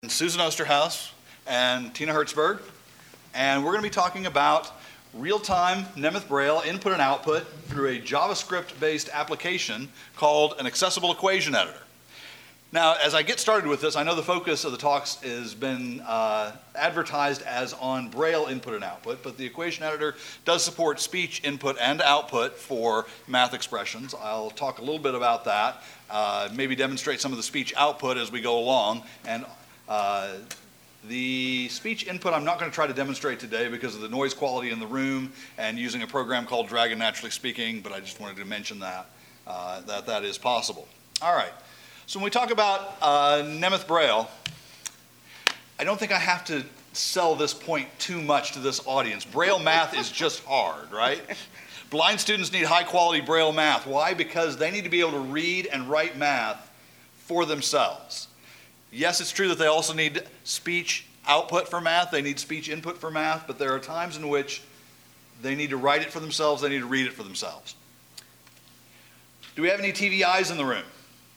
Susan Osterhaus and Tina Hertzberg, and we're going to be talking about real-time Nemeth Braille input and output through a JavaScript-based application called an accessible equation editor. Now, as I get started with this, I know the focus of the talks has been advertised as on Braille input and output, but the equation editor does support speech input and output for math expressions. I'll talk a little bit about that, maybe demonstrate some of the speech output as we go along, and the speech input I'm not going to try to demonstrate today because of the noise quality in the room and using a program called Dragon Naturally Speaking, but I just wanted to mention that, that is possible. All right, so when we talk about Nemeth Braille, I don't think I have to sell this point too much to this audience. Braille math is just hard, right? Blind students need high quality Braille math. Why? Because they need to be able to read and write math for themselves. Yes, it's true that they also need speech output for math, they need speech input for math, but there are times in which they need to write it for themselves, they need to read it for themselves. Do we have any TVIs in the room?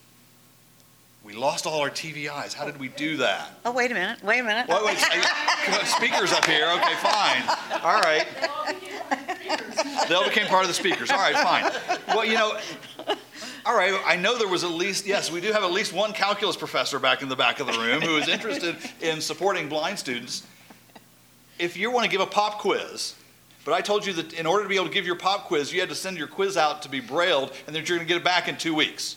We lost all our TVIs. How did we do that? Oh, wait a minute. Wait, speakers up here. Okay, fine. All right. They all became part of the speakers. All right, fine. Well, all right, I know there was at least, yes, we do have at least one calculus professor back in the back of the room who is interested in supporting blind students. If you want to give a pop quiz, but I told you that in order to be able to give your pop quiz, you had to send your quiz out to be brailled, and that you're going to get it back in 2 weeks.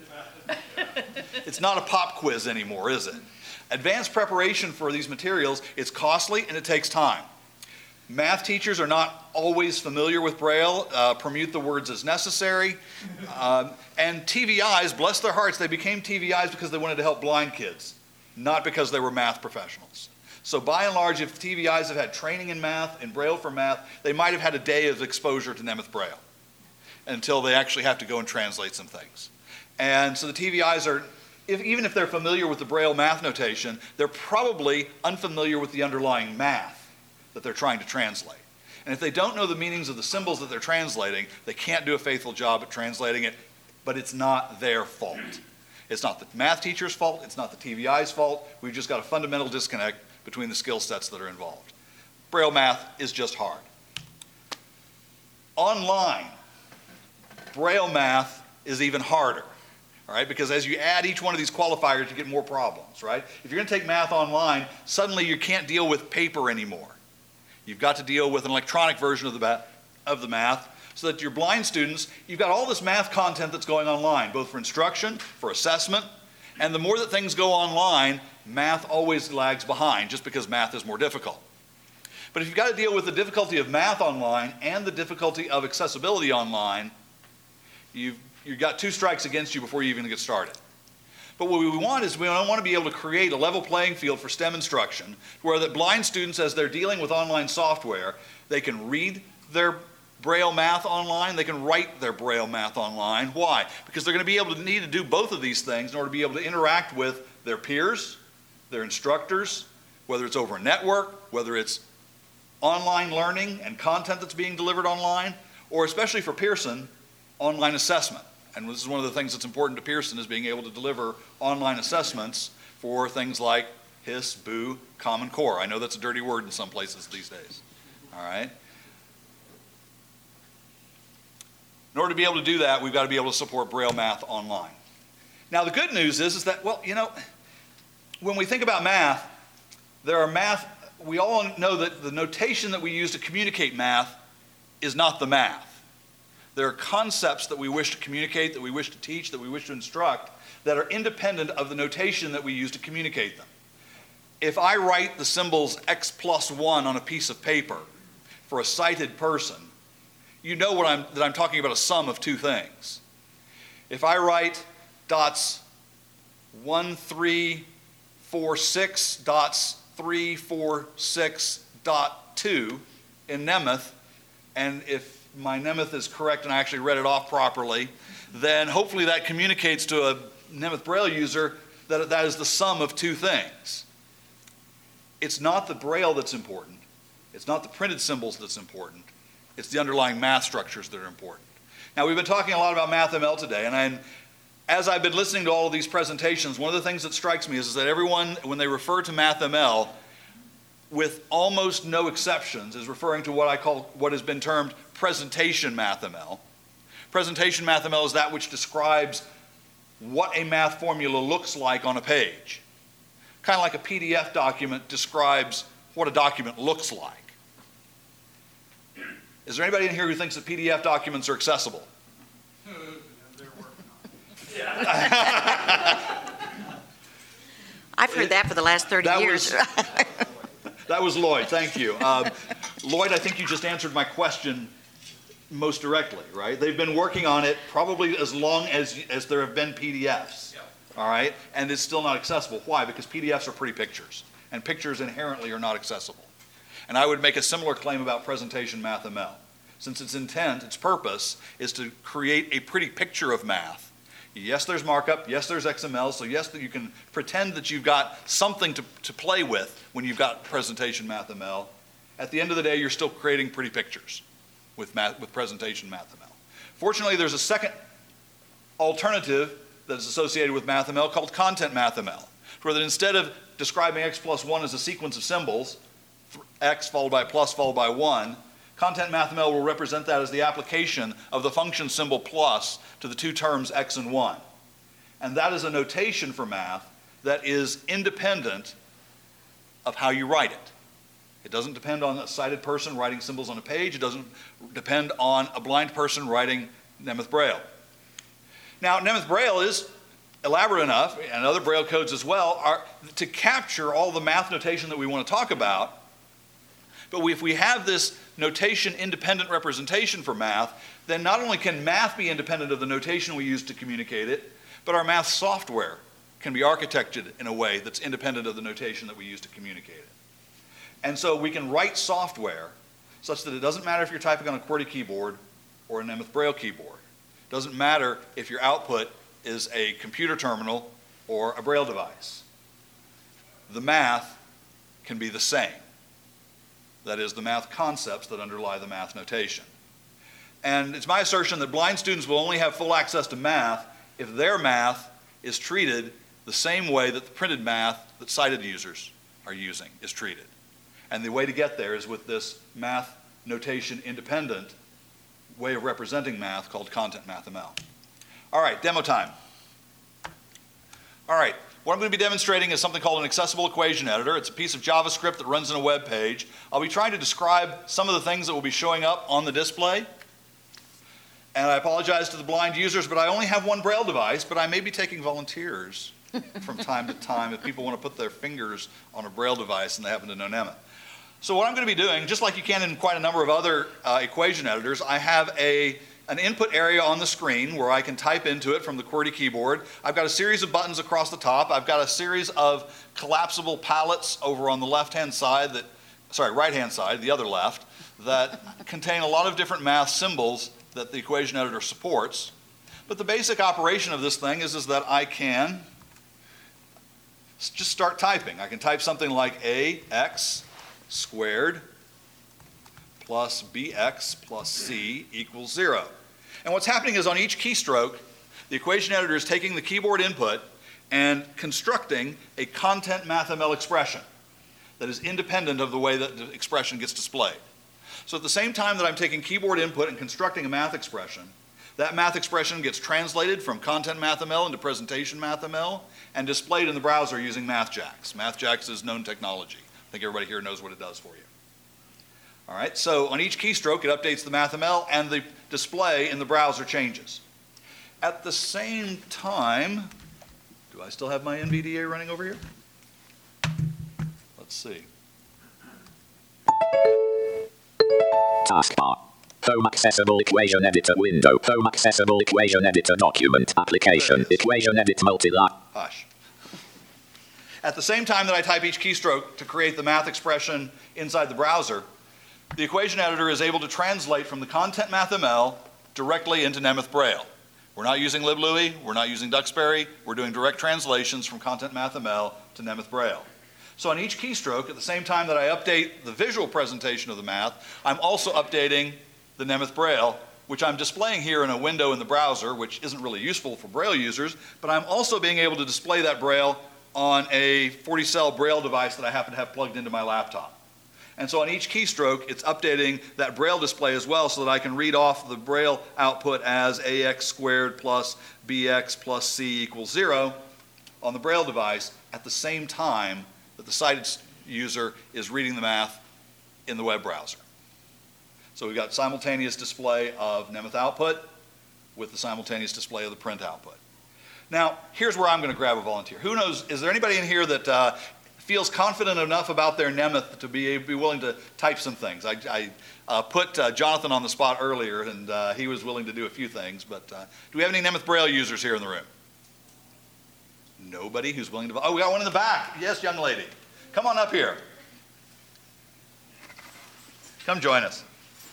It's not a pop quiz anymore, is it? Advanced preparation for these materials, it's costly and it takes time. Math teachers are not always familiar with Braille, permute the words as necessary. And TVIs, bless their hearts, they became TVIs because they wanted to help blind kids, not because they were math professionals. So by and large, if TVIs have had training in math, in Braille for math, they might have had a day of exposure to Nemeth Braille until they actually have to go and translate some things. And so the TVIs are, even if they're familiar with the Braille math notation, they're probably unfamiliar with the underlying math that they're trying to translate. And if they don't know the meanings of the symbols that they're translating, they can't do a faithful job at translating it, but it's not their fault. It's not the math teacher's fault, it's not the TVI's fault, we've just got a fundamental disconnect between the skill sets that are involved. Braille math is just hard. Online, Braille math is even harder. All right, because as you add each one of these qualifiers, you get more problems, right? If you're going to take math online, suddenly you can't deal with paper anymore. You've got to deal with an electronic version of the math so that your blind students, you've got all this math content that's going online, both for instruction, for assessment, and the more that things go online, math always lags behind just because math is more difficult. But if you've got to deal with the difficulty of math online and the difficulty of accessibility online, you've got two strikes against you before you even get started. But what we want is we want to be able to create a level playing field for STEM instruction where that blind students, as they're dealing with online software, they can read their Braille math online, they can write their Braille math online. Why? Because they're going to be able to need to do both of these things in order to be able to interact with their peers, their instructors, whether it's over a network, whether it's online learning and content that's being delivered online, or especially for Pearson, online assessment. And this is one of the things that's important to Pearson is being able to deliver online assessments for things like Hiss, Boo, Common Core. I know that's a dirty word in some places these days. All right? In order to be able to do that, we've got to be able to support Braille math online. Now, the good news is that, well, when we think about math, we all know that the notation that we use to communicate math is not the math. There are concepts that we wish to communicate, that we wish to teach, that we wish to instruct, that are independent of the notation that we use to communicate them. If I write the symbols x plus 1 on a piece of paper for a sighted person, you know that I'm talking about a sum of two things. If I write dots 1, 3, 4, 6, dots 3, 4, 6, dot 2 in Nemeth, and if my Nemeth is correct and I actually read it off properly, then hopefully that communicates to a Nemeth Braille user that that is the sum of two things. It's not the Braille that's important. It's not the printed symbols that's important. It's the underlying math structures that are important. Now, we've been talking a lot about MathML today, and as I've been listening to all of these presentations, one of the things that strikes me is that everyone, when they refer to MathML, with almost no exceptions, is referring to what has been termed presentation MathML. Presentation MathML is that which describes what a math formula looks like on a page. Kind of like a PDF document describes what a document looks like. Is there anybody in here who thinks that PDF documents are accessible? I've heard that for the last 30 years. That was Lloyd, thank you. Lloyd, I think you just answered my question most directly, right? They've been working on it probably as long as there have been PDFs, all right? And it's still not accessible. Why? Because PDFs are pretty pictures, and pictures inherently are not accessible. And I would make a similar claim about presentation MathML. Since its intent, its purpose, is to create a pretty picture of math. Yes, there's markup. Yes, there's XML. So yes, you can pretend that you've got something to play with when you've got presentation MathML. At the end of the day, you're still creating pretty pictures with presentation MathML. Fortunately, there's a second alternative that is associated with MathML called content MathML, where that instead of describing x plus 1 as a sequence of symbols, x followed by plus followed by 1, content MathML will represent that as the application of the function symbol plus to the two terms x and 1. And that is a notation for math that is independent of how you write it. It doesn't depend on a sighted person writing symbols on a page. It doesn't depend on a blind person writing Nemeth Braille. Now, Nemeth Braille is elaborate enough, and other Braille codes as well, are to capture all the math notation that we want to talk about. But if we have this notation-independent representation for math, then not only can math be independent of the notation we use to communicate it, but our math software can be architected in a way that's independent of the notation that we use to communicate it. And so we can write software such that it doesn't matter if you're typing on a QWERTY keyboard or a Nemeth Braille keyboard. It doesn't matter if your output is a computer terminal or a Braille device. The math can be the same. That is, the math concepts that underlie the math notation. And it's my assertion that blind students will only have full access to math if their math is treated the same way that the printed math that sighted users are using is treated. And the way to get there is with this math notation independent way of representing math called content MathML. All right, demo time. All right, what I'm going to be demonstrating is something called an accessible equation editor. It's a piece of JavaScript that runs in a web page. I'll be trying to describe some of the things that will be showing up on the display. And I apologize to the blind users, but I only have one Braille device, but I may be taking volunteers from time to time if people want to put their fingers on a Braille device and they happen to know Nemeth. So what I'm going to be doing, just like you can in quite a number of other equation editors, I have an input area on the screen where I can type into it from the QWERTY keyboard. I've got a series of buttons across the top. I've got a series of collapsible palettes over on the right-hand side, the other left, that contain a lot of different math symbols that the equation editor supports. But the basic operation of this thing is that I can just start typing. I can type something like ax squared plus bx plus c equals 0. And what's happening is on each keystroke, the equation editor is taking the keyboard input and constructing a content MathML expression that is independent of the way that the expression gets displayed. So at the same time that I'm taking keyboard input and constructing a math expression, that math expression gets translated from content MathML into presentation MathML and displayed in the browser using MathJax. MathJax is known technology. I think everybody here knows what it does for you. All right, so on each keystroke, it updates the MathML, and the display in the browser changes. At the same time, do I still have my NVDA running over here? Let's see. Taskbar. Home Accessible Equation Editor window. Home Accessible Equation Editor document. Application. Equation Edit multi-line. Hush. At the same time that I type each keystroke to create the math expression inside the browser, the equation editor is able to translate from the content MathML directly into Nemeth Braille. We're not using LibLouis, we're not using Duxbury, we're doing direct translations from content MathML to Nemeth Braille. So on each keystroke, at the same time that I update the visual presentation of the math, I'm also updating the Nemeth Braille which I'm displaying here in a window in the browser, which isn't really useful for Braille users, but I'm also being able to display that Braille on a 40-cell Braille device that I happen to have plugged into my laptop. And so on each keystroke, it's updating that Braille display as well so that I can read off the Braille output as ax squared plus bx plus c equals 0 on the Braille device at the same time that the sighted user is reading the math in the web browser. So we've got simultaneous display of Nemeth output with the simultaneous display of the print output. Now, here's where I'm going to grab a volunteer. Who knows, is there anybody in here that feels confident enough about their Nemeth to be willing to type some things? I put Jonathan on the spot earlier, and he was willing to do a few things, but do we have any Nemeth Braille users here in the room? Nobody who's willing to... Oh, we got one in the back. Yes, young lady. Come on up here. Come join us.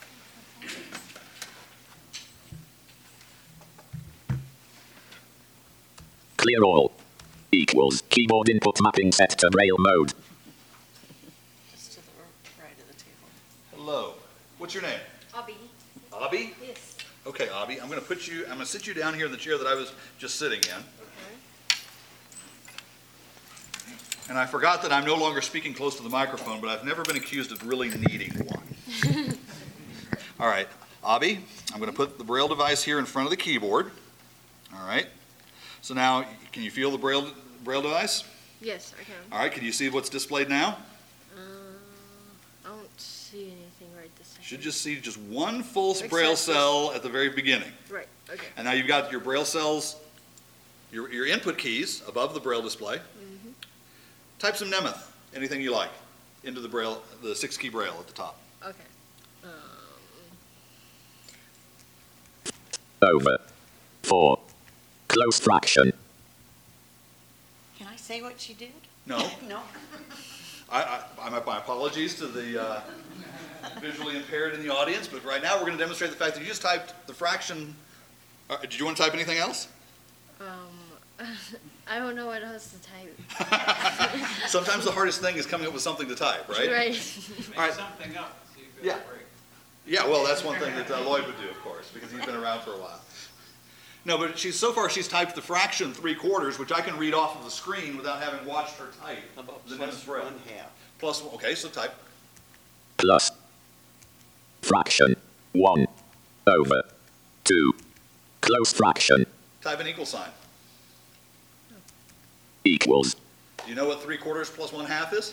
Clear all. Equals keyboard input mapping set to Braille mode. It's to the right of the table. Hello. What's your name? Abby. Abby? Yes. Okay, Abby. I'm going to sit you down here in the chair that I was just sitting in. Okay. And I forgot that I'm no longer speaking close to the microphone, but I've never been accused of really needing one. All right, Abby, I'm going to put the Braille device here in front of the keyboard. All right. So now, can you feel the Braille device? Yes, I can. All right, can you see what's displayed now? I don't see anything right this second. Should just see just one full Except Braille this. cell at the very beginning. Right, okay. And now you've got your Braille cells, your input keys above the Braille display. Mm-hmm. Type some Nemeth, anything you like, into the Braille, the 6-key Braille at the top. Okay. Over. 4. Close fraction. Can I say what she did? No. No. My apologies to the visually impaired in the audience, but right now we're going to demonstrate the fact that you just typed the fraction. Did you want to type anything else? I don't know what else to type. Sometimes the hardest thing is coming up with something to type, right? Right. All right. Something up. See if Yeah. it'll break. Yeah, well, that's one thing that Lloyd would do, of course, because he's been around for a while. No, but so far she's typed the fraction 3/4, which I can read off of the screen without having watched her type. The Nemeth Braille. 1/2. Plus, okay, so type. Plus. Fraction. 1. Over. 2. Close fraction. Type an equal sign. Equals. Do you know what 3/4 plus 1/2 is?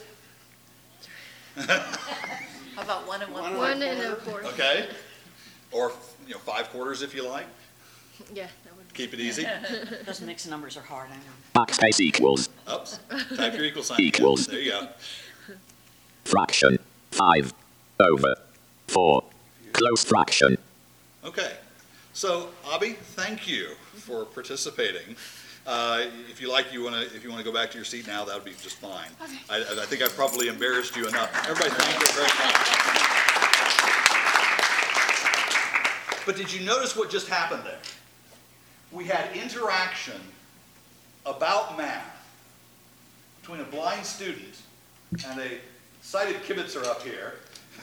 How about 1 and 1/4? 1 and a quarter. Okay. Or 5/4 if you like. Yeah, that would be. Keep it easy. Those mixed numbers are hard, I know. Backspace equals. Oops. Type your equal sign. again. Equals. There you go. Fraction. 5. Over. 4. Close fraction. Okay. So, Abby, thank you for participating. If you like, if you want to go back to your seat now, that would be just fine. Okay. I think I've probably embarrassed you enough. Everybody, thank you very much. But did you notice what just happened there? We had interaction about math between a blind student and a sighted kibitzer up here.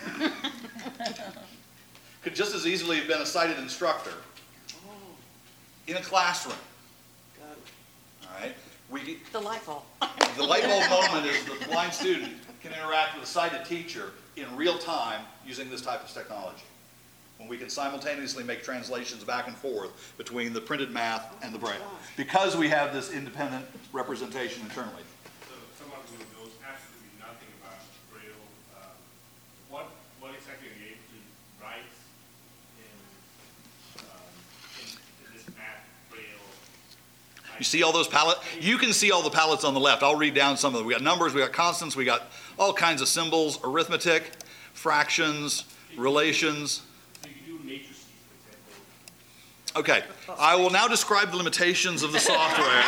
Could just as easily have been a sighted instructor in a classroom. All right. The light bulb. The light bulb moment is the blind student can interact with a sighted teacher in real time using this type of technology. When we can simultaneously make translations back and forth between the printed math and the Braille, because we have this independent representation internally. So someone who knows absolutely nothing about Braille, what exactly are you able to write in this math Braille? You see all those palettes? You can see all the palettes on the left. I'll read down some of them. We got numbers, we got constants, we got all kinds of symbols, arithmetic, fractions, relations. So you can do matrices, for example. Okay, I will now describe the limitations of the software.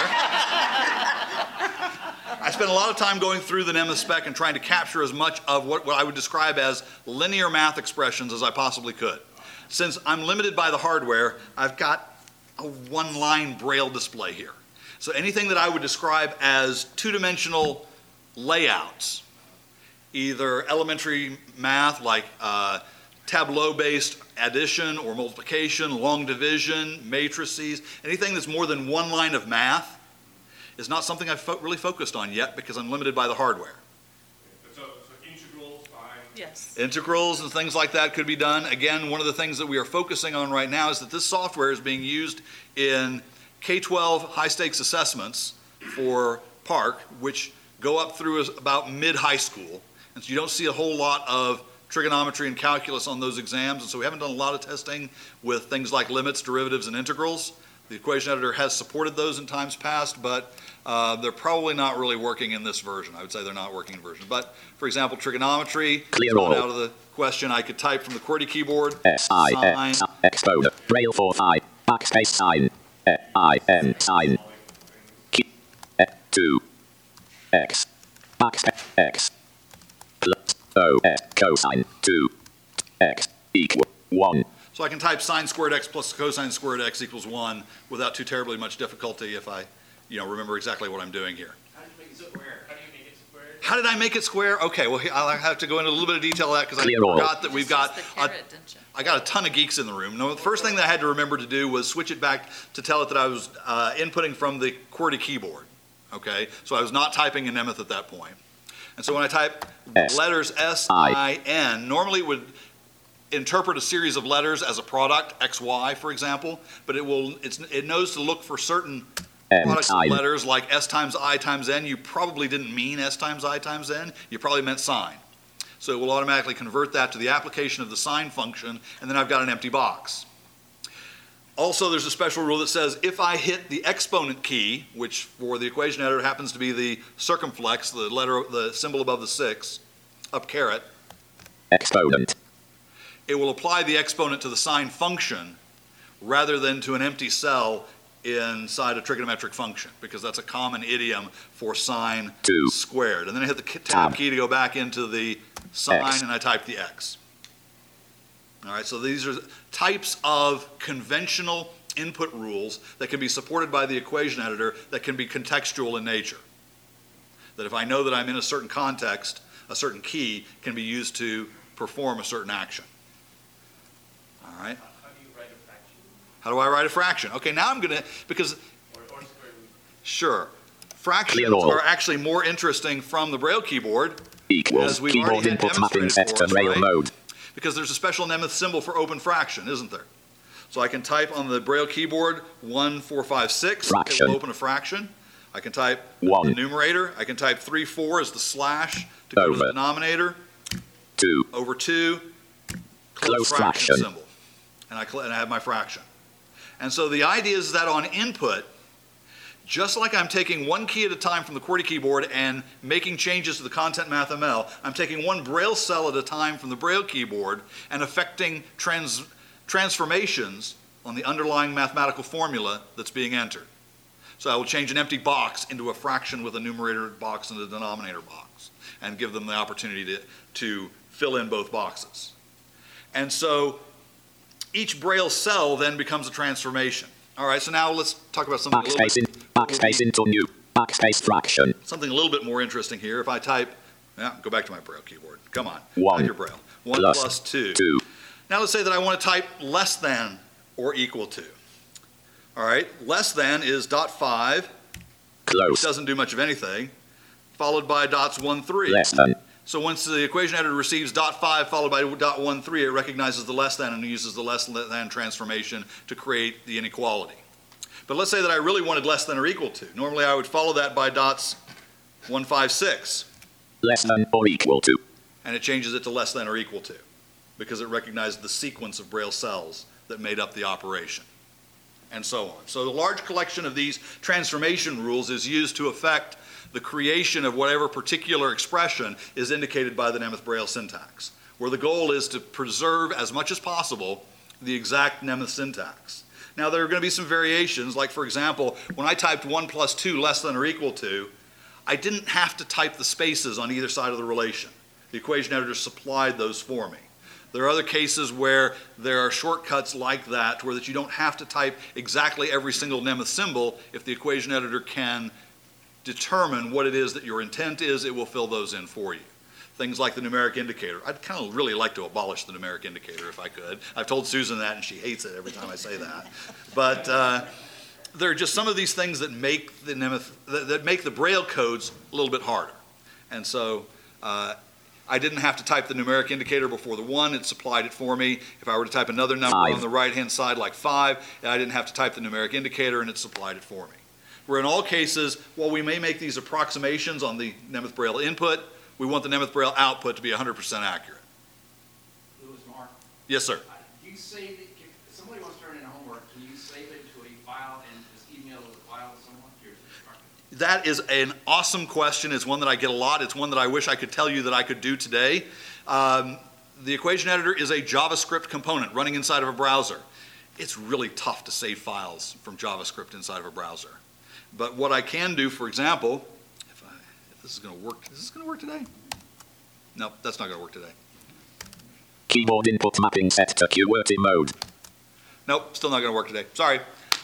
I spent a lot of time going through the Nemeth spec and trying to capture as much of what I would describe as linear math expressions as I possibly could. Since I'm limited by the hardware, I've got a one-line Braille display here. So anything that I would describe as two-dimensional layouts, either elementary math like tableau-based addition or multiplication, long division, matrices, anything that's more than one line of math is not something I've really focused on yet because I'm limited by the hardware. So integrals, fine. Yes. Integrals and things like that could be done. Again, one of the things that we are focusing on right now is that this software is being used in K-12 high-stakes assessments for PARCC, which go up through about mid-high school. And so you don't see a whole lot of trigonometry and calculus on those exams. And so we haven't done a lot of testing with things like limits, derivatives, and integrals. The equation editor has supported those in times past, but they're probably not really working in this version. I would say they're not working in version. But, for example, trigonometry, Clear not all. out of the question. I could type from the QWERTY keyboard, S-I-N, sine, exponent, Braille 4-5, backspace sign, I-N, sign, Q, 2, X, backspace, X, plus, O, cosine, 2, X, equal, 1. So I can type sine squared x plus cosine squared x equals 1 without too terribly much difficulty if I, remember exactly what I'm doing here. How do you make it square? How do you make it square? How did I make it square? Okay, well, I'll have to go into a little bit of detail of that because I Clear all. forgot that You we've just got, used the caret, didn't you? I got a ton of geeks in the room. No, the first thing that I had to remember to do was switch it back to tell it that I was inputting from the QWERTY keyboard, okay? So I was not typing in Nemeth at that point. And so when I type the letters S-I-N, normally it would interpret a series of letters as a product, XY, for example, but it knows to look for certain products of letters like S times I times N. You probably didn't mean S times I times N. You probably meant sine. So it will automatically convert that to the application of the sine function, and then I've got an empty box. Also, there's a special rule that says if I hit the exponent key, which for the equation editor happens to be the circumflex, the symbol above the 6, up caret, Exponent. it will apply the exponent to the sine function rather than to an empty cell inside a trigonometric function, because that's a common idiom for sine squared. And then I hit the tab key to go back into the sine, and I type the x. All right, so these are types of conventional input rules that can be supported by the equation editor that can be contextual in nature. That if I know that I'm in a certain context, a certain key can be used to perform a certain action. All right? How do you write a fraction? How do I write a fraction? Okay, now I'm going to, because, Or square root? sure, fractions Clear all. are actually more interesting from the Braille keyboard, Equals. as we've Keyboard already had input mapping demonstrated set for to us, Braille right? mode. Because there's a special Nemeth symbol for open fraction, isn't there? So I can type on the Braille keyboard 1, 4, 5, 6. It Fraction. will open a fraction. I can type 1. the numerator. I can type 3, 4 as the slash to go to the Over. denominator. 2. Over 2, close Close fraction fraction. symbol. And I have my fraction. And so the idea is that on input, just like I'm taking one key at a time from the QWERTY keyboard and making changes to the Content Math ML, I'm taking one Braille cell at a time from the Braille keyboard and affecting transformations on the underlying mathematical formula that's being entered. So I will change an empty box into a fraction with a numerator box and a denominator box and give them the opportunity to fill in both boxes. And so each Braille cell then becomes a transformation. All right, so now let's talk about something Backspace into new. Backspace fraction. something a little bit more interesting here. If I type, go back to my Braille keyboard. Come on, 1 type your Braille. 1 plus plus 2. 2. Now let's say that I want to type less than or equal to. All right, less than is .5, which Close. doesn't do much of anything, followed by dots 1, 3. Less than. So once the equation editor receives .5 followed by .13, it recognizes the less than and uses the less than transformation to create the inequality. But let's say that I really wanted less than or equal to. Normally I would follow that by dots 1, 5, 6, Less than or equal to. and it changes it to less than or equal to because it recognized the sequence of Braille cells that made up the operation, and so on. So the large collection of these transformation rules is used to affect the creation of whatever particular expression is indicated by the Nemeth Braille syntax, where the goal is to preserve as much as possible the exact Nemeth syntax. Now there are going to be some variations, like for example, when I typed 1 plus 2 less than or equal to, I didn't have to type the spaces on either side of the relation. The equation editor supplied those for me. There are other cases where there are shortcuts like that, where that you don't have to type exactly every single Nemeth symbol. If the equation editor can determine what it is that your intent is, it will fill those in for you. Things like the numeric indicator. I'd kind of really like to abolish the numeric indicator if I could. I've told Susan that, and she hates it every time I say that. But there are just some of these things that make the Braille codes a little bit harder. And so I didn't have to type the numeric indicator before the 1. It supplied it for me. If I were to type another number 5 on the right-hand side, like 5, I didn't have to type the numeric indicator, and it supplied it for me. Where in all cases, while we may make these approximations on the Nemeth Braille input, we want the Nemeth Braille output to be 100% accurate. Louis, Mark, Yes, sir. do you save it, if somebody wants to turn in homework, can you save it to a file and just email the file to someone? Your instructor? That is an awesome question. It's one that I get a lot. It's one that I wish I could tell you that I could do today. The equation editor is a JavaScript component running inside of a browser. It's really tough to save files from JavaScript inside of a browser. But what I can do, for example, if this is going to work, is this going to work today? No, that's not going to work today. Keyboard input mapping set to QWERTY mode. Nope, still not going to work today. Sorry.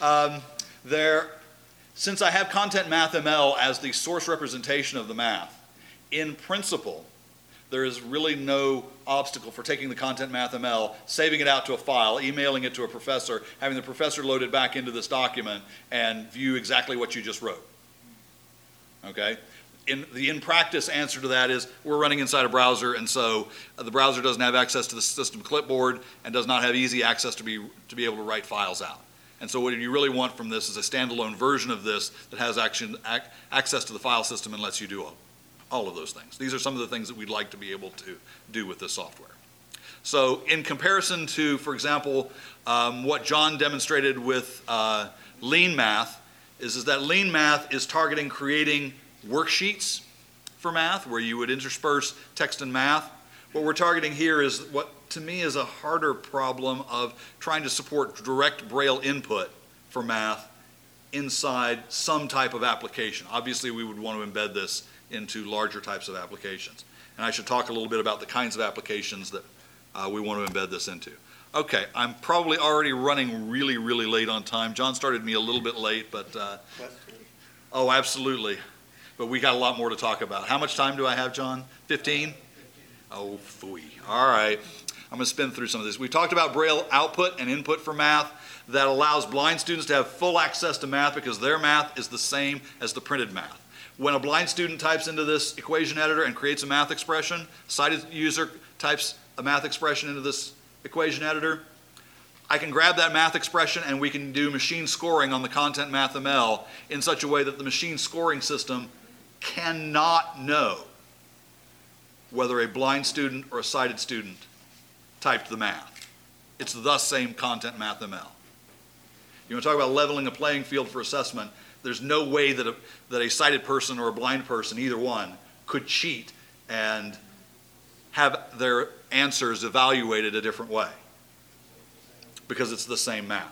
Since I have Content Math ML as the source representation of the math, in principle, there is really no obstacle for taking the Content Math ML, saving it out to a file, emailing it to a professor, having the professor load it back into this document, and view exactly what you just wrote. Okay? The in-practice answer to that is we're running inside a browser, and so the browser doesn't have access to the system clipboard and does not have easy access to be able to write files out. And so what you really want from this is a standalone version of this that has access to the file system and lets you do all of those things. These are some of the things that we'd like to be able to do with this software. So in comparison to, for example, what John demonstrated with Lean Math, is that Lean Math is targeting creating worksheets for math where you would intersperse text and math. What we're targeting here is what to me is a harder problem of trying to support direct Braille input for math inside some type of application. Obviously, we would want to embed this into larger types of applications. And I should talk a little bit about the kinds of applications that we want to embed this into. Okay, I'm probably already running really, really late on time. John started me a little bit late, but oh, absolutely. But we got a lot more to talk about. How much time do I have, John? 15? Oh, phooey. All right. I'm going to spin through some of this. We talked about Braille output and input for math that allows blind students to have full access to math because their math is the same as the printed math. When a blind student types into this equation editor and creates a math expression, sighted user types a math expression into this equation editor, I can grab that math expression and we can do machine scoring on the Content Math ML in such a way that the machine scoring system cannot know whether a blind student or a sighted student typed the math. It's the same Content Math ML. You want to talk about leveling a playing field for assessment, there's no way that a sighted person or a blind person, either one, could cheat and have their answers evaluated a different way because it's the same math.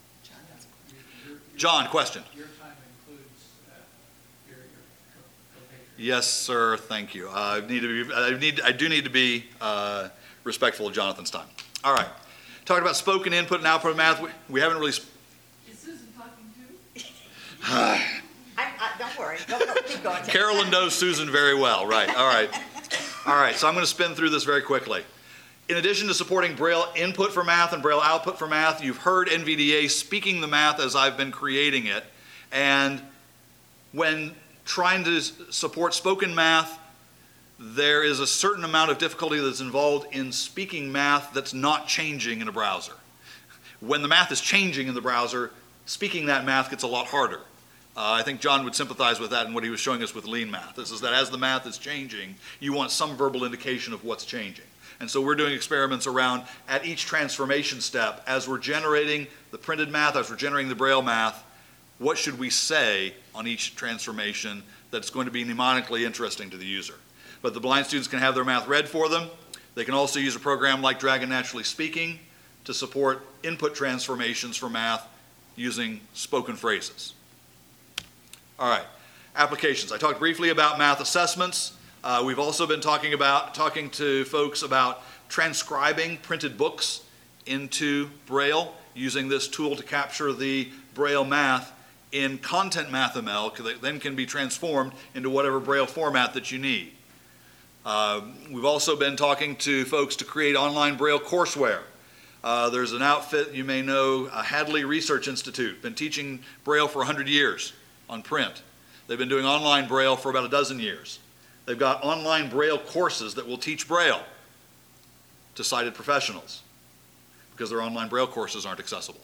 John, question. Your time includes your Yes, sir. Thank you. I do need to be respectful of Jonathan's time. All right. Talking about spoken input and output of math. We haven't really. Is Susan talking too? Don't worry. Keep going. Carolyn knows Susan very well. Right. All right. All right. So I'm going to spin through this very quickly. In addition to supporting Braille input for math and Braille output for math, you've heard NVDA speaking the math as I've been creating it. And when trying to support spoken math, there is a certain amount of difficulty that's involved in speaking math that's not changing in a browser. When the math is changing in the browser, speaking that math gets a lot harder. I think John would sympathize with that in what he was showing us with Lean Math. This is that as the math is changing, you want some verbal indication of what's changing. And so we're doing experiments around at each transformation step, as we're generating the printed math, as we're generating the Braille math, what should we say on each transformation that's going to be mnemonically interesting to the user. But the blind students can have their math read for them. They can also use a program like Dragon Naturally Speaking to support input transformations for math using spoken phrases. All right, applications. I talked briefly about math assessments. We've also been talking to folks about transcribing printed books into Braille using this tool to capture the Braille math in Content Math ML, that then can be transformed into whatever Braille format that you need. We've also been talking to folks to create online Braille courseware. There's an outfit you may know, Hadley Research Institute, been teaching Braille for 100 years on print. They've been doing online Braille for about a dozen years. They've got online Braille courses that will teach Braille to sighted professionals because their online Braille courses aren't accessible.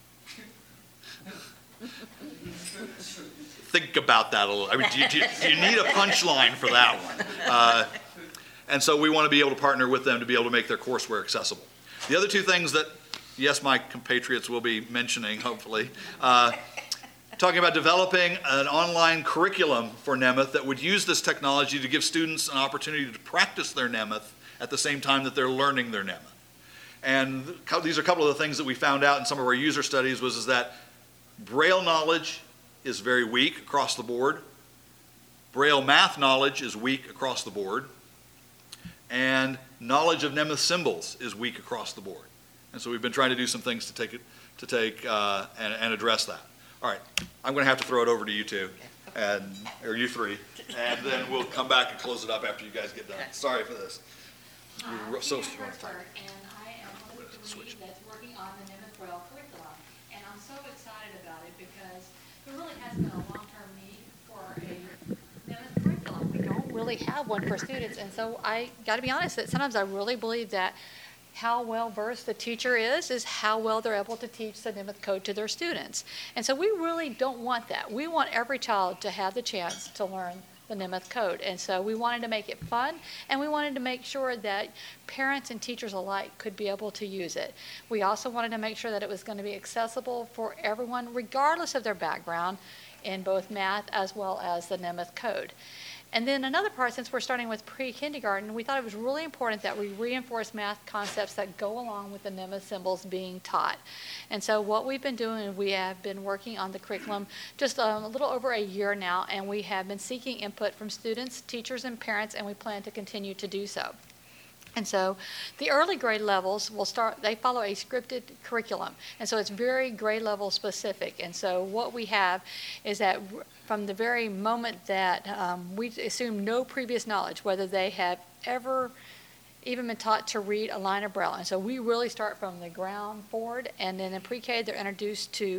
Think about that a little. I mean, do you need a punchline for that one? And so we want to be able to partner with them to be able to make their courseware accessible. The other two things that, yes, my compatriots will be mentioning, hopefully, talking about developing an online curriculum for Nemeth that would use this technology to give students an opportunity to practice their Nemeth at the same time that they're learning their Nemeth. And these are a couple of the things that we found out in some of our user studies is that Braille knowledge is very weak across the board. Braille math knowledge is weak across the board. And knowledge of Nemeth symbols is weak across the board. And so we've been trying to do some things to take and address that. All right, I'm going to have to throw it over to you two, or you three, and then we'll come back and close it up after you guys get done. Sorry for this. I'm Tina Hertzberg, and I am one of the lead that's working on the Nemeth Braille curriculum. And I'm so excited about it because there really has been a long-term need for a Nemeth curriculum. We don't really have one for students, and so I got to be honest that sometimes I really believe that how well versed the teacher is how well they're able to teach the Nemeth code to their students. And so we really don't want that. We want every child to have the chance to learn the Nemeth code. And so we wanted to make it fun, and we wanted to make sure that parents and teachers alike could be able to use it. We also wanted to make sure that it was going to be accessible for everyone, regardless of their background, in both math as well as the Nemeth code. And then another part, since we're starting with pre-kindergarten, we thought it was really important that we reinforce math concepts that go along with the Nemeth symbols being taught. And so what we've been doing, we have been working on the curriculum just a little over a year now, and we have been seeking input from students, teachers, and parents, and we plan to continue to do so. And so the early grade levels they follow a scripted curriculum. And so it's very grade level specific. And so what we have is that from the very moment that we assume no previous knowledge, whether they have ever even been taught to read a line of Braille. And so we really start from the ground forward, and then in pre-K they're introduced to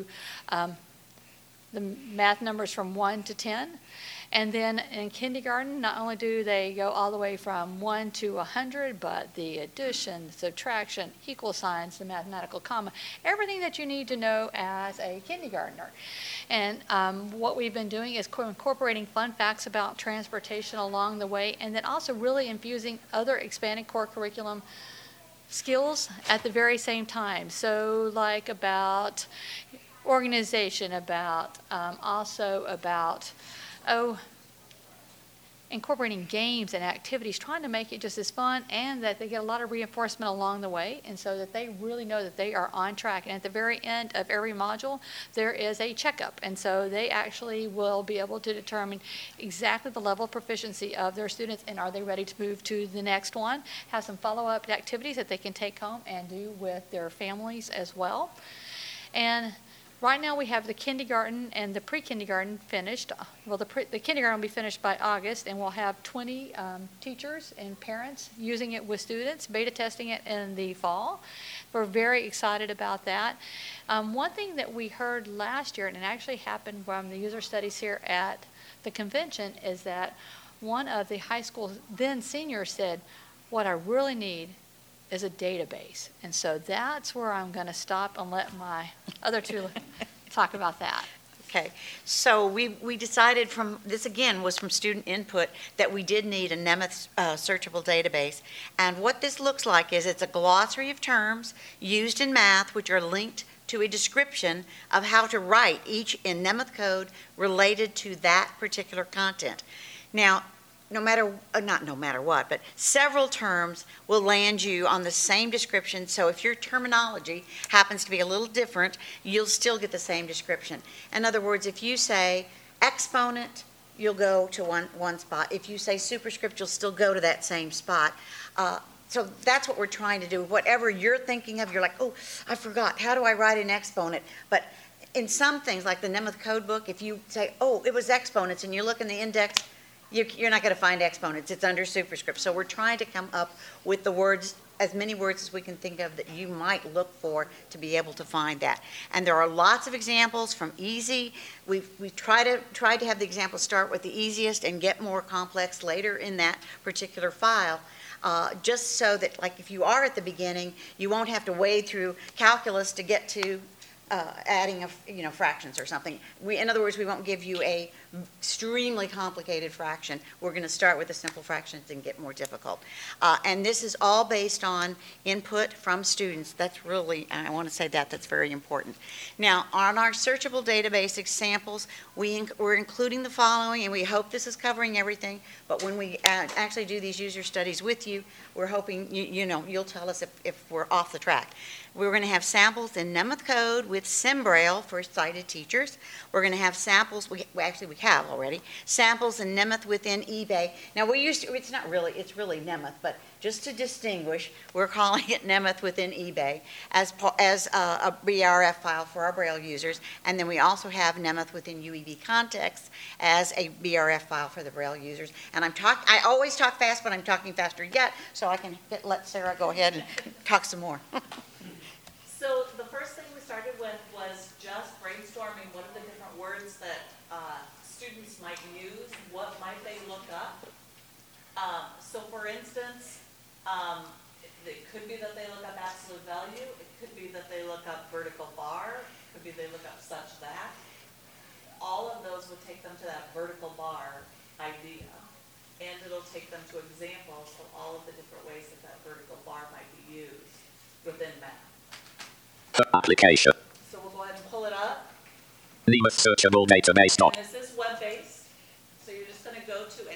the math numbers from 1 to 10. And then in kindergarten, not only do they go all the way from 1 to 100, but the addition, subtraction, equal signs, the mathematical comma, everything that you need to know as a kindergartner. And what we've been doing is incorporating fun facts about transportation along the way, and then also really infusing other expanded core curriculum skills at the very same time. So like about organization, about also about incorporating games and activities, trying to make it just as fun, and that they get a lot of reinforcement along the way, and so that they really know that they are on track. And at the very end of every module, there is a checkup, and so they actually will be able to determine exactly the level of proficiency of their students, and are they ready to move to the next one, have some follow-up activities that they can take home and do with their families as well. And right now we have the kindergarten and the pre-kindergarten finished. Well, the kindergarten will be finished by August, and we'll have 20 teachers and parents using it with students, beta testing it in the fall. We're very excited about that. One thing that we heard last year, and it actually happened from the user studies here at the convention, is that one of the high school then seniors said, "What I really need is a database." And so that's where I'm going to stop and let my other two talk about that. Okay, so we decided this again was from student input, that we did need a Nemeth searchable database. And what this looks like is it's a glossary of terms used in math which are linked to a description of how to write each in Nemeth code related to that particular content. Now, not no matter what, but several terms will land you on the same description. So if your terminology happens to be a little different, you'll still get the same description. In other words, if you say exponent, you'll go to one spot. If you say superscript, you'll still go to that same spot. So that's what we're trying to do. Whatever you're thinking of, you're like, oh, I forgot. How do I write an exponent? But in some things, like the Nemeth code book, if you say, oh, it was exponents, and you look in the index, You're not going to find exponents. It's under superscript. So we're trying to come up with the words, as many words as we can think of that you might look for to be able to find that. And there are lots of examples from easy. We've tried to have the examples start with the easiest and get more complex later in that particular file. Just so that, like, if you are at the beginning, you won't have to wade through calculus to get to adding of, fractions or something. In other words, we won't give you a extremely complicated fraction. We're going to start with the simple fractions and get more difficult. And this is all based on input from students. That's really, I want to say that's very important. Now, on our searchable database examples, we're including the following, and we hope this is covering everything, but when we actually do these user studies with you, we're hoping, you'll tell us if we're off the track. We're going to have samples in Nemeth Code with SimBraille for sighted teachers. We're going to have samples, we have already, samples in Nemeth within eBay. Now, it's really Nemeth, but just to distinguish, we're calling it Nemeth within eBay as a BRF file for our Braille users. And then we also have Nemeth within UEB Context as a BRF file for the Braille users. And I always talk fast, but I'm talking faster yet, so I can let Sarah go ahead and talk some more. So the first thing we started with was just brainstorming what are the different words that students might use, what might they look up. So for instance, it could be that they look up absolute value, it could be that they look up vertical bar, it could be they look up such that. All of those would take them to that vertical bar idea, and it'll take them to examples of all of the different ways that that vertical bar might be used within math. Application. So we'll go ahead and pull it up. Nemeth searchable database And this is web-based. So you're just going to go to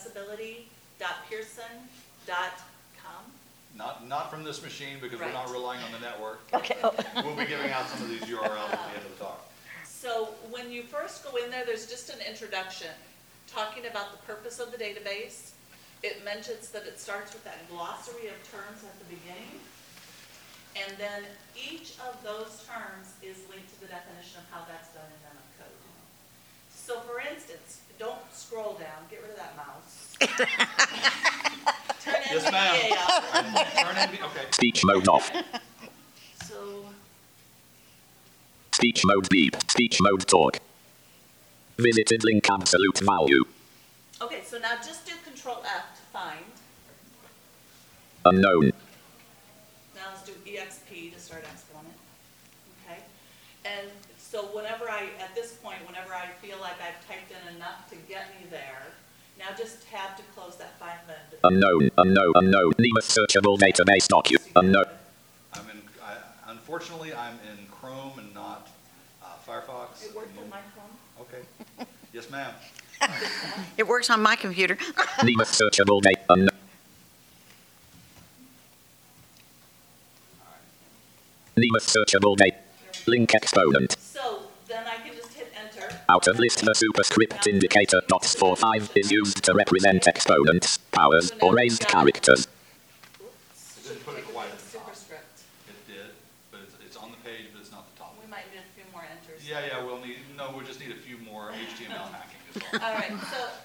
accessibility.pearson.com. Not from this machine because Right. we're not relying on the network. Okay. We'll be giving out some of these URLs at the end of the talk. So when you first go in there, there's just an introduction talking about the purpose of the database. It mentions that it starts with that glossary of terms at the beginning. And then each of those terms is linked to the definition of how that's done in Nemeth Code. So for instance, don't scroll down, get rid of that mouse. Turn Yes, NVDA ma'am. off. Turn in, okay. speech mode off. So, Speech mode beep. Speech mode talk. Visited link absolute value. okay, so now just do Control F to find. Unknown. Now let's do EXP to start exponent, okay? And so at this point, whenever I feel like I've typed in enough to get me there, now just tab to close that find menu. Unknown. Nemeth searchable database document. Unknown. Unfortunately, I'm in Chrome and not Firefox. It worked in my Chrome. Okay. Yes, ma'am. It works on my computer. Nemeth searchable data. Unknown. Nemeth searchable data. Link exponent. So then I can just hit enter. Out of list, the superscript indicator .45 is used to represent exponents, powers, or raised characters. Oops, It didn't put it take quite the at the top. superscript. It did, but it's on the page, but it's not the top. We might need a few more enters. Yeah, we'll just need a few more HTML hacking as well. All right,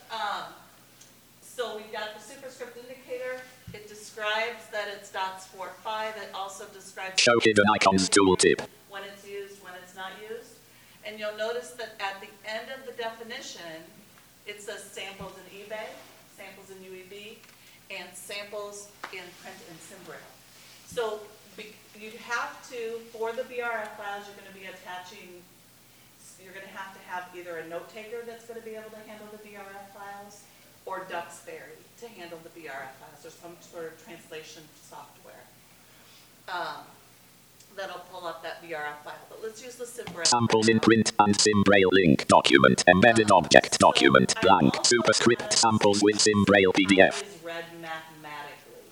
so we've got the superscript indicator. It describes that it's .45. It also describes Show hidden icons tooltip. when it's used, when it's not used. And you'll notice that at the end of the definition, it says samples in eBay, samples in UEB, and samples in print and SimBraille. So you'd have to, for the BRF files, you're going to be attaching, you're going to have either a note taker that's going to be able to handle the BRF files, or Duxbury to handle the BRF files, or some sort of translation software that'll pull up that BRF file. But let's use the SimBraille. Samples in print and SimBraille link document. Embedded object document. Blank. Superscript samples with SimBraille PDF. Is read mathematically.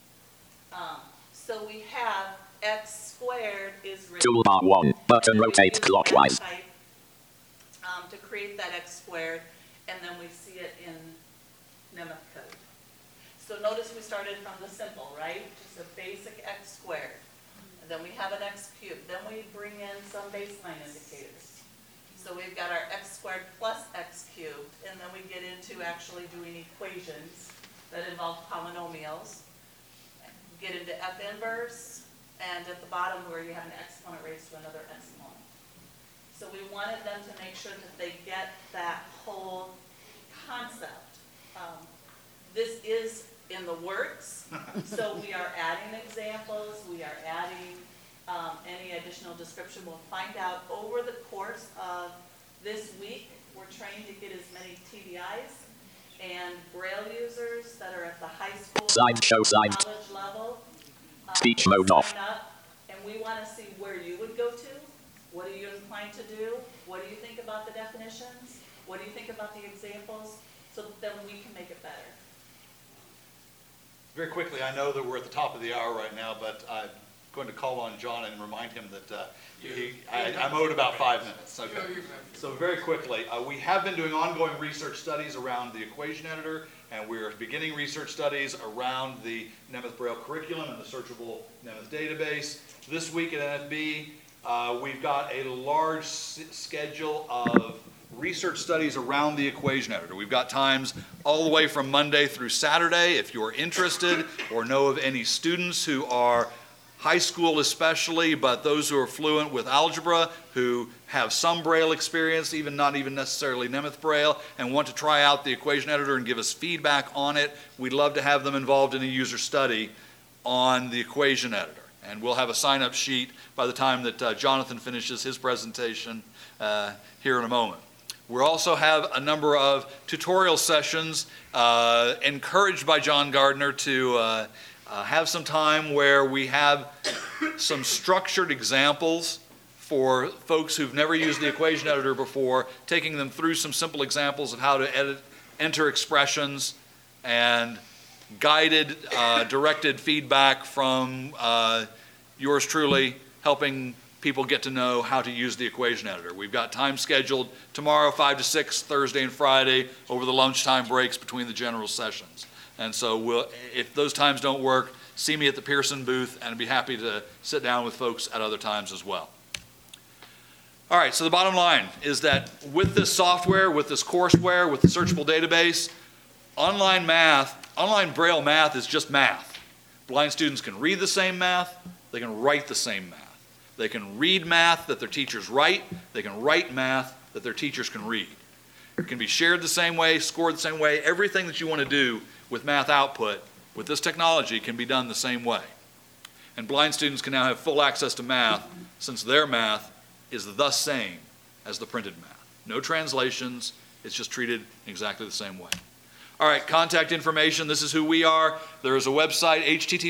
So we have x squared is written. Toolbar 1. Button and we rotate use clockwise. type, to create that x squared, and then we see it in Nemeth Code. So notice we started from the simple, right? Just a basic x squared. And then we have an x cubed. Then we bring in some baseline indicators. So we've got our x squared plus x cubed, and then we get into actually doing equations that involve polynomials. Get into F inverse, and at the bottom where you have an exponent raised to another exponent. So we wanted them to make sure that they get that whole concept. This is in the works, so we are adding examples, we are adding any additional description. We'll find out over the course of this week. We're trying to get as many TDIs and Braille users that are at the high school, college level. Speech mode off. Sign up, and we want to see where you would go to. What are you inclined to do? What do you think about the definitions? What do you think about the examples? So that then we can make it better. Very quickly, I know that we're at the top of the hour right now, but I'm going to call on John and remind him that I'm owed about 5 minutes. Okay. So very quickly, we have been doing ongoing research studies around the equation editor, and we're beginning research studies around the Nemeth Braille curriculum and the searchable Nemeth database. This week at NFB, we've got a large schedule of research studies around the equation editor. We've got times all the way from Monday through Saturday. If you're interested or know of any students who are high school especially, but those who are fluent with algebra, who have some Braille experience, not even necessarily Nemeth Braille, and want to try out the equation editor and give us feedback on it, we'd love to have them involved in a user study on the equation editor. And we'll have a sign-up sheet by the time that Jonathan finishes his presentation here in a moment. We'll also have a number of tutorial sessions encouraged by John Gardner to have some time where we have some structured examples for folks who've never used the equation editor before, taking them through some simple examples of how to enter expressions, and guided, directed feedback from yours truly, helping people get to know how to use the equation editor. We've got time scheduled tomorrow, 5 to 6, Thursday and Friday, over the lunchtime breaks between the general sessions. And so if those times don't work, see me at the Pearson booth, and I'd be happy to sit down with folks at other times as well. All right, so the bottom line is that with this software, with this courseware, with the searchable database, online Braille math is just math. Blind students can read the same math, they can write the same math. They can read math that their teachers write, they can write math that their teachers can read. It can be shared the same way, scored the same way. Everything that you want to do with math output with this technology can be done the same way. And blind students can now have full access to math, since their math is the same as the printed math. No translations, it's just treated in exactly the same way. All right, contact information, this is who we are. There is a website,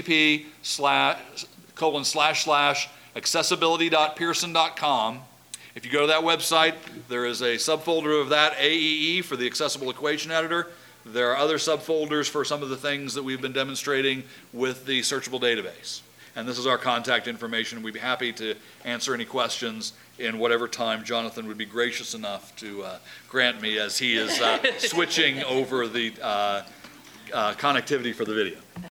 http://accessibility.pearson.com. If you go to that website, there is a subfolder of that, AEE, for the accessible equation editor. There are other subfolders for some of the things that we've been demonstrating with the searchable database. And this is our contact information. We'd be happy to answer any questions in whatever time Jonathan would be gracious enough to grant me, as he is switching over the connectivity for the video.